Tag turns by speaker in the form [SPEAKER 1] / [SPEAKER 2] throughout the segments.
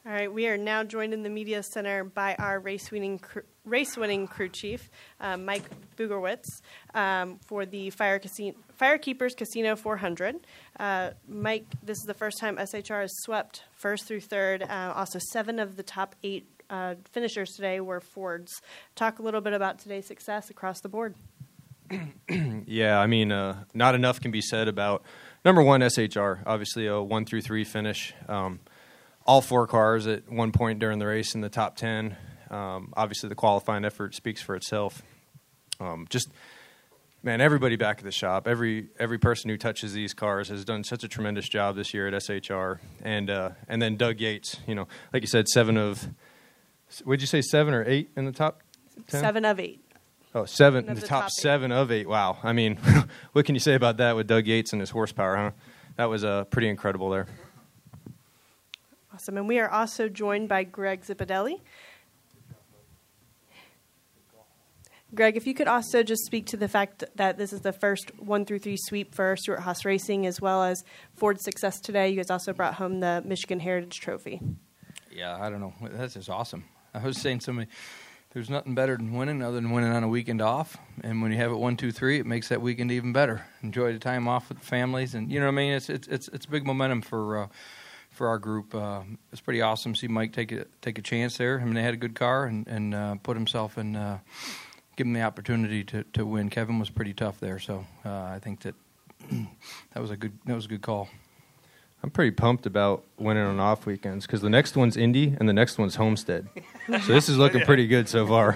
[SPEAKER 1] All right, we are now joined in the media center by our race-winning crew chief, Mike Bugerwitz, for the Firekeepers Casino 400. Mike, this is the first time SHR has swept first through third. Also, 7 of the top 8 finishers today were Fords. Talk a little bit about today's success across the board.
[SPEAKER 2] Yeah, I mean, not enough can be said about number one SHR. Obviously, a 1 through 3 finish. All 4 cars at one point during the race in the top 10. Obviously, the qualifying effort speaks for itself. Everybody back at the shop, every person who touches these cars has done such a tremendous job this year at SHR. And then Doug Yates, like you said, 7 of, would you say 7 or 8 in the top 10?
[SPEAKER 1] 7 of 8.
[SPEAKER 2] Oh, 7 in the top 7 of 8. Wow. I mean, what can you say about that with Doug Yates and his horsepower, huh? That was pretty incredible there.
[SPEAKER 1] Awesome. And we are also joined by Greg Zipadelli. Greg, if you could also just speak to the fact that this is the first 1 through 3 sweep for Stewart-Haas Racing, as well as Ford's success today. You guys also brought home the Michigan Heritage Trophy.
[SPEAKER 3] Yeah, I don't know. That's just awesome. I was saying there's nothing better than winning other than winning on a weekend off. And when you have it 1, 2, 3, it makes that weekend even better. Enjoy the time off with the families. And, it's big momentum for our group. It's pretty awesome to see Mike take a chance there. I mean, they had a good car and put himself in, give him the opportunity to win. Kevin was pretty tough there, so I think that was a good call.
[SPEAKER 2] I'm pretty pumped about winning on off weekends because the next one's Indy and the next one's Homestead. So this is looking pretty good so far.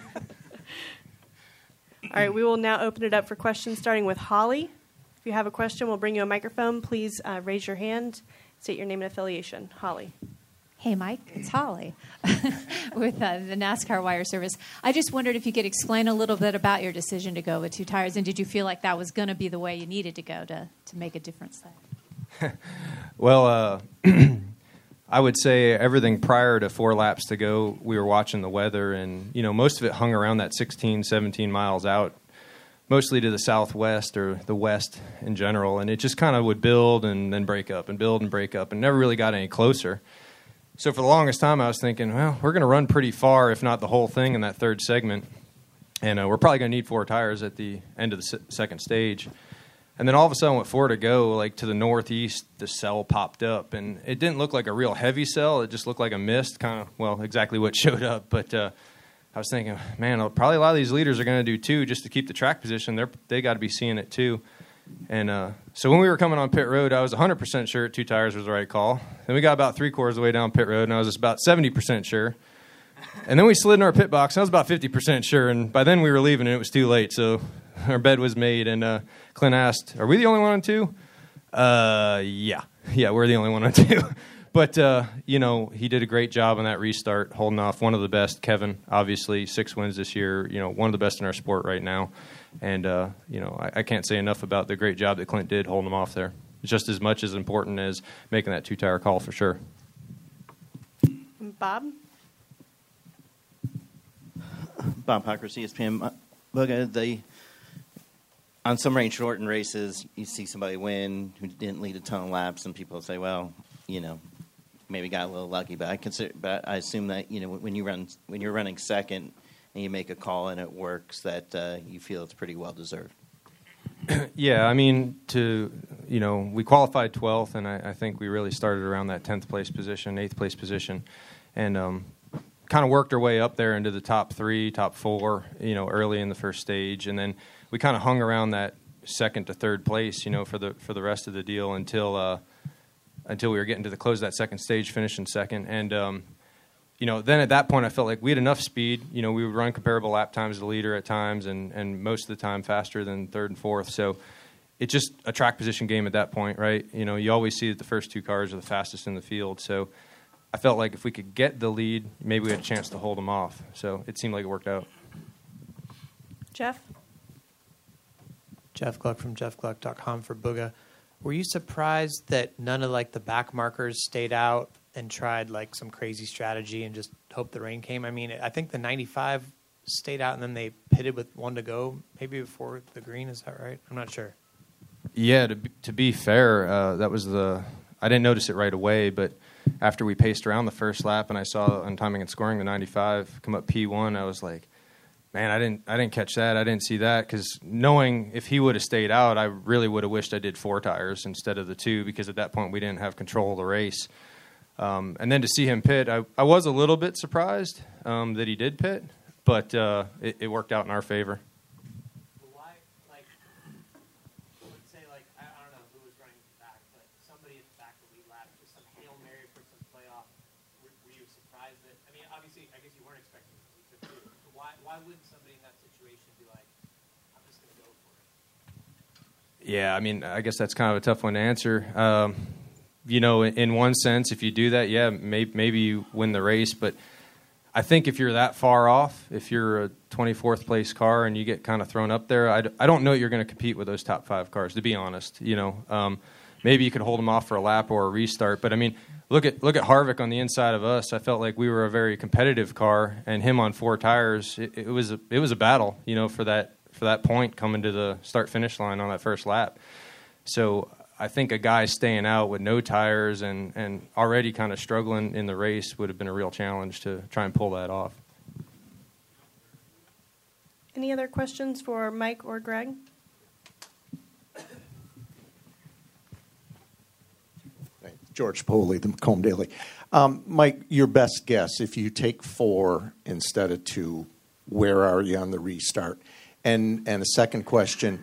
[SPEAKER 1] All right, we will now open it up for questions, starting with Holly. If you have a question, we'll bring you a microphone. Please raise your hand. State your name and affiliation. Holly.
[SPEAKER 4] Hey, Mike, it's Holly with the NASCAR Wire Service. I just wondered if you could explain a little bit about your decision to go with 2 tires, and did you feel like that was going to be the way you needed to go to make a difference there?
[SPEAKER 2] Well, I would say everything prior to 4 laps to go, we were watching the weather, and, most of it hung around that 16, 17 miles out, mostly to the southwest or the west in general, and it just kind of would build and then break up and build and break up and never really got any closer. So for the longest time, I was thinking, well, we're going to run pretty far, if not the whole thing in that third segment, and we're probably going to need 4 tires at the end of the second stage. And then all of a sudden, with 4 to go, like to the northeast, the cell popped up, and it didn't look like a real heavy cell. It just looked like a mist, exactly what showed up, but I was thinking, man, probably a lot of these leaders are going to do 2 just to keep the track position. They got to be seeing it too. And so when we were coming on pit road, I was 100% sure 2 tires was the right call. Then we got about 3/4 of the way down pit road, and I was just about 70% sure. And then we slid in our pit box, and I was about 50% sure. And by then we were leaving, and it was too late. So our bed was made, and Clint asked, "Are we the only one on 2?" Yeah, we're the only one on 2. But, he did a great job on that restart, holding off one of the best. Kevin, obviously, 6 wins this year, one of the best in our sport right now. And, I can't say enough about the great job that Clint did holding him off there. It's just as much as important as making that 2-tire call for sure.
[SPEAKER 1] Bob?
[SPEAKER 5] Bob Parker, ESPN. On some rain shortened races, you see somebody win who didn't lead a ton of laps, and people say, well, maybe got a little lucky. But I assume that when you're running second and you make a call and it works, that you feel it's pretty well deserved.
[SPEAKER 2] Yeah, I mean, we qualified 12th, and I think we really started around that 10th place position, 8th place position, and kind of worked our way up there into the top 3, top 4, early in the first stage, and then we kind of hung around that 2nd to 3rd place, for the rest of the deal until we were getting to the close of that second stage, finishing second, and then at that point I felt like we had enough speed. We would run comparable lap times to the leader at times, and most of the time faster than 3rd and 4th. So it's just a track position game at that point, right? You always see that the first 2 cars are the fastest in the field. So I felt like if we could get the lead, maybe we had a chance to hold them off. So it seemed like it worked out.
[SPEAKER 1] Jeff?
[SPEAKER 6] Jeff Gluck from jeffgluck.com for Booga. Were you surprised that none of the back markers stayed out and tried some crazy strategy and just hoped the rain came? I mean, I think the 95 stayed out and then they pitted with 1 to go, maybe before the green. Is that right? I'm not sure.
[SPEAKER 2] Yeah, to be fair, that was I didn't notice it right away, but after we paced around the first lap and I saw on timing and scoring the 95 come up P1, I was like, man, I didn't catch that. I didn't see that, because knowing if he would have stayed out, I really would have wished I did 4 tires instead of the 2, because at that point we didn't have control of the race. And then to see him pit, I was a little bit surprised that he did pit, but it worked out in our favor.
[SPEAKER 6] Why, like, let's say, like, I don't know who was running back, but somebody at the back of the lead lap, just some Hail Mary for some playoff. Were you surprised that, I mean, obviously, I guess you weren't expecting it to do. So why wouldn't somebody in that situation be like, I'm just going to go for it?
[SPEAKER 2] Yeah, I mean, I guess that's kind of a tough one to answer. You know, in one sense, if you do that, yeah, maybe you win the race. But I think if you're that far off, if you're a 24th place car and you get kind of thrown up there, I don't know you're going to compete with those top 5 cars, to be honest. You know, maybe you could hold them off for a lap or a restart. But I mean, look at Harvick on the inside of us. I felt like we were a very competitive car, and him on 4 tires. It was a battle, you know, for that point coming to the start finish line on that first lap. So I think a guy staying out with no tires and already kind of struggling in the race would have been a real challenge to try and pull that off.
[SPEAKER 1] Any other questions for Mike or Greg?
[SPEAKER 7] George Poley, the Macomb Daily. Mike, your best guess, if you take 4 instead of 2, where are you on the restart? And a second question,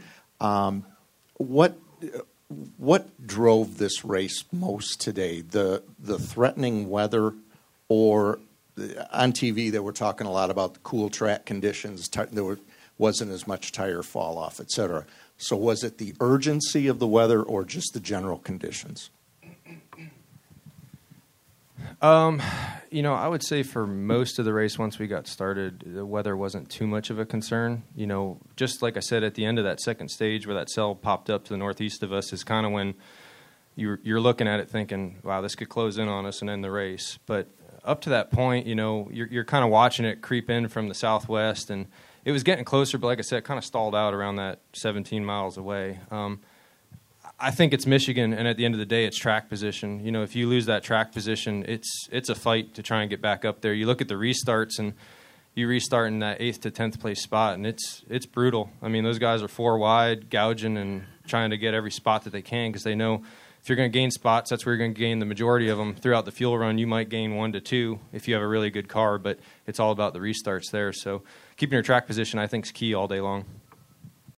[SPEAKER 7] what drove this race most today? The threatening weather, or on TV they were talking a lot about the cool track conditions, there wasn't as much tire fall off, et cetera. So was it the urgency of the weather or just the general conditions?
[SPEAKER 2] You know, I would say for most of the race, once we got started, the weather wasn't too much of a concern. You know, just like I said, at the end of that second stage where that cell popped up to the northeast of us is kind of when you're looking at it thinking, wow, this could close in on us and end the race. But up to that point, you know, you're kind of watching it creep in from the southwest, and it was getting closer, but like I said, it kind of stalled out around that 17 miles away. I think it's Michigan, and at the end of the day, it's track position. You know, if you lose that track position, it's a fight to try and get back up there. You look at the restarts, and you restart in that 8th to 10th place spot, and it's brutal. I mean, those guys are 4 wide, gouging and trying to get every spot that they can, because they know if you're going to gain spots, that's where you're going to gain the majority of them. Throughout the fuel run, you might gain 1 to 2 if you have a really good car, but it's all about the restarts there. So keeping your track position, I think, is key all day long.